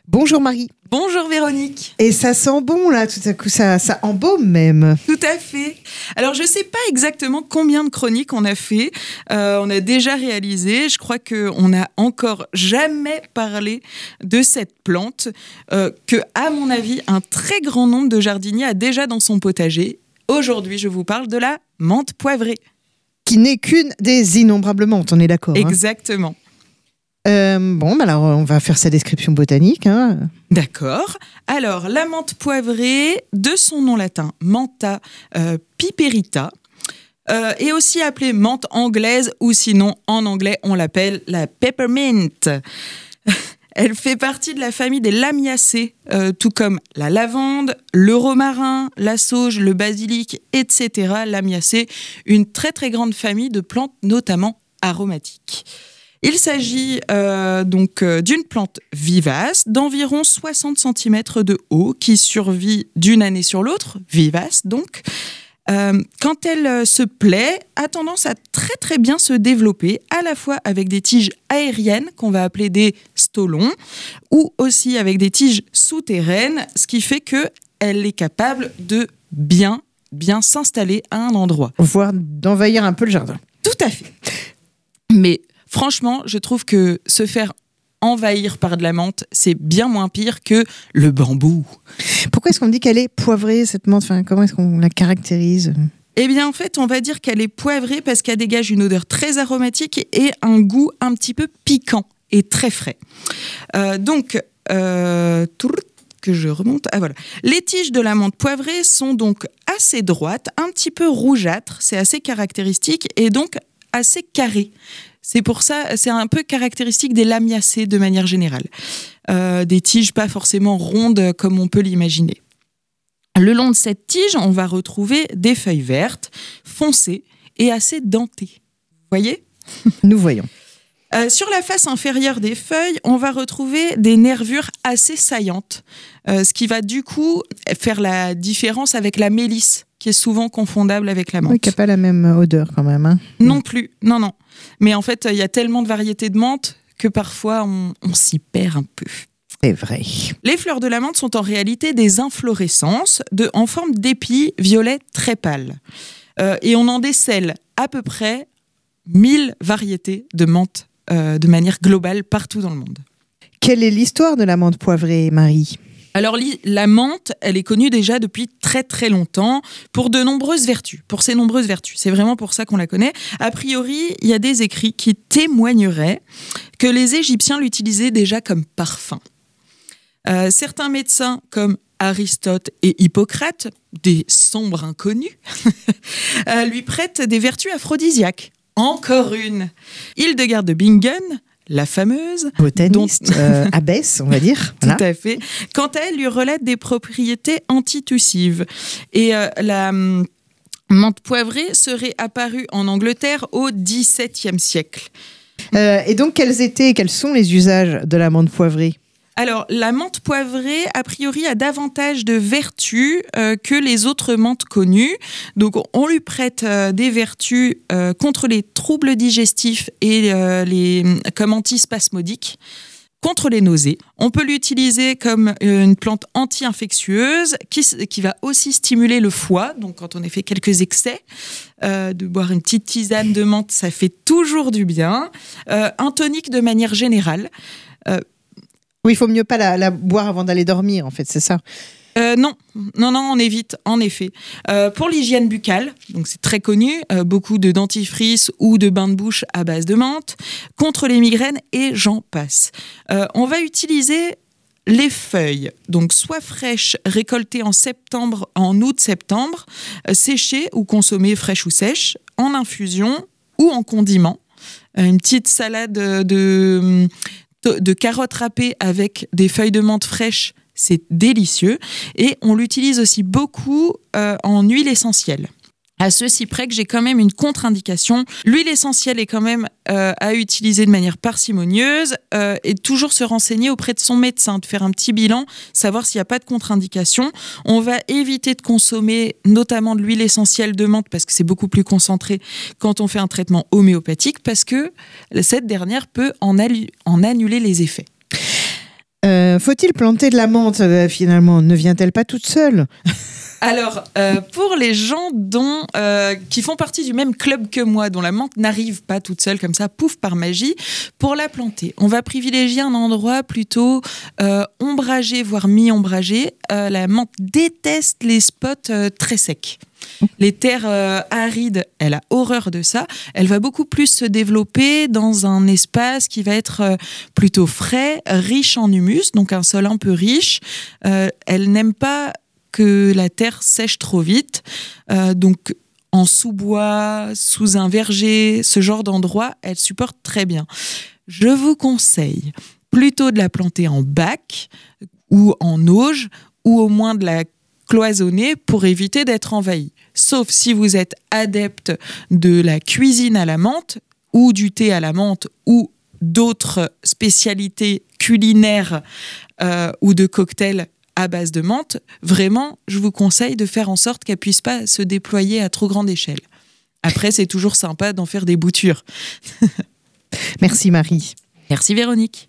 Bonjour Marie. Bonjour Véronique. Et ça sent bon là, tout à coup, ça embaume même. Tout à fait. Alors je ne sais pas exactement combien de chroniques on a fait. On a déjà réalisé. Je crois qu'on n'a encore jamais parlé de cette plante que, à mon avis, un très grand nombre de jardiniers a déjà dans son potager. Aujourd'hui, je vous parle de la menthe poivrée. Qui n'est qu'une des innombrables menthes, on est d'accord. Exactement. Alors on va faire sa description botanique. D'accord. Alors, la menthe poivrée, de son nom latin, Mentha piperita, est aussi appelée menthe anglaise ou sinon, en anglais, on l'appelle la peppermint. Elle fait partie de la famille des lamiacées, tout comme la lavande, le romarin, la sauge, le basilic, etc. Lamiacées, une très très grande famille de plantes, notamment aromatiques. Il s'agit d'une plante vivace d'environ 60 cm de haut qui survit d'une année sur l'autre, vivace donc. Quand elle se plaît, a tendance à très très bien se développer, à la fois avec des tiges aériennes qu'on va appeler des stolons, ou aussi avec des tiges souterraines, ce qui fait qu'elle est capable de bien s'installer à un endroit. Voire d'envahir un peu le jardin. Tout à fait. Mais franchement, je trouve que se faire envahir par de la menthe, c'est bien moins pire que le bambou. Pourquoi est-ce qu'on dit qu'elle est poivrée, cette menthe ? Comment est-ce qu'on la caractérise ? Eh bien, en fait, on va dire qu'elle est poivrée parce qu'elle dégage une odeur très aromatique et un goût un petit peu piquant et très frais. Que je remonte. Ah voilà. Les tiges de la menthe poivrée sont donc assez droites, un petit peu rougeâtres, c'est assez caractéristique, et donc assez carrées. C'est pour ça, c'est un peu caractéristique des lamiacées de manière générale. Des tiges pas forcément rondes comme on peut l'imaginer. Le long de cette tige, on va retrouver des feuilles vertes, foncées et assez dentées. Vous voyez ? Nous voyons. Sur la face inférieure des feuilles, on va retrouver des nervures assez saillantes, ce qui va du coup faire la différence avec la mélisse, qui est souvent confondable avec la menthe. Oui, qui n'a pas la même odeur quand même. Non plus, non. Mais en fait, il y a tellement de variétés de menthe que parfois on s'y perd un peu. C'est vrai. Les fleurs de la menthe sont en réalité des inflorescences en forme d'épi violet très pâle. Et on en décèle à peu près 1000 variétés de menthe de manière globale partout dans le monde. Quelle est l'histoire de la menthe poivrée, Marie ? Alors, la menthe, elle est connue déjà depuis très très longtemps pour de nombreuses vertus, pour ses nombreuses vertus. C'est vraiment pour ça qu'on la connaît. A priori, il y a des écrits qui témoigneraient que les Égyptiens l'utilisaient déjà comme parfum. Certains médecins, comme Aristote et Hippocrate, des sombres inconnus, lui prêtent des vertus aphrodisiaques. Encore une. Hildegard de Bingen, la fameuse botaniste, abbesse, on va dire. Tout à fait. Quant à elle, lui relate des propriétés antitussives. Et la menthe poivrée serait apparue en Angleterre au XVIIe siècle. Et donc, quels sont les usages de la menthe poivrée ? Alors, la menthe poivrée, a priori, a davantage de vertus que les autres menthes connues. Donc, on lui prête des vertus contre les troubles digestifs et comme antispasmodique, contre les nausées. On peut l'utiliser comme une plante anti-infectieuse qui va aussi stimuler le foie. Donc, quand on a fait quelques excès, de boire une petite tisane de menthe, ça fait toujours du bien. Un tonique de manière générale. Oui, il faut mieux pas la boire avant d'aller dormir, en fait, c'est ça. Non, on évite, en effet. Pour l'hygiène buccale, donc c'est très connu, beaucoup de dentifrice ou de bains de bouche à base de menthe, contre les migraines et j'en passe. On va utiliser les feuilles, donc soit fraîches, récoltées en août-septembre, séchées ou consommées fraîches ou sèches, en infusion ou en condiment. Une petite salade de carottes râpées avec des feuilles de menthe fraîches, c'est délicieux. Et on l'utilise aussi beaucoup en huile essentielle. À ceci près que j'ai quand même une contre-indication. L'huile essentielle est quand même à utiliser de manière parcimonieuse et toujours se renseigner auprès de son médecin, de faire un petit bilan, savoir s'il n'y a pas de contre-indication. On va éviter de consommer notamment de l'huile essentielle de menthe parce que c'est beaucoup plus concentré quand on fait un traitement homéopathique parce que cette dernière peut en annuler les effets. Faut-il planter de la menthe finalement? Ne vient-elle pas toute seule? Alors, pour les gens qui font partie du même club que moi, dont la menthe n'arrive pas toute seule comme ça, pouf, par magie, pour la planter, on va privilégier un endroit plutôt ombragé, voire mi-ombragé. La menthe déteste les spots très secs. Les terres arides, elle a horreur de ça. Elle va beaucoup plus se développer dans un espace qui va être plutôt frais, riche en humus, donc un sol un peu riche. Elle n'aime pas que la terre sèche trop vite. Donc, en sous-bois, sous un verger, ce genre d'endroit, elle supporte très bien. Je vous conseille plutôt de la planter en bac ou en auge, ou au moins de la cloisonner pour éviter d'être envahie. Sauf si vous êtes adepte de la cuisine à la menthe, ou du thé à la menthe, ou d'autres spécialités culinaires ou de cocktails à base de menthe, vraiment, je vous conseille de faire en sorte qu'elle ne puisse pas se déployer à trop grande échelle. Après, c'est toujours sympa d'en faire des boutures. Merci Marie. Merci Véronique.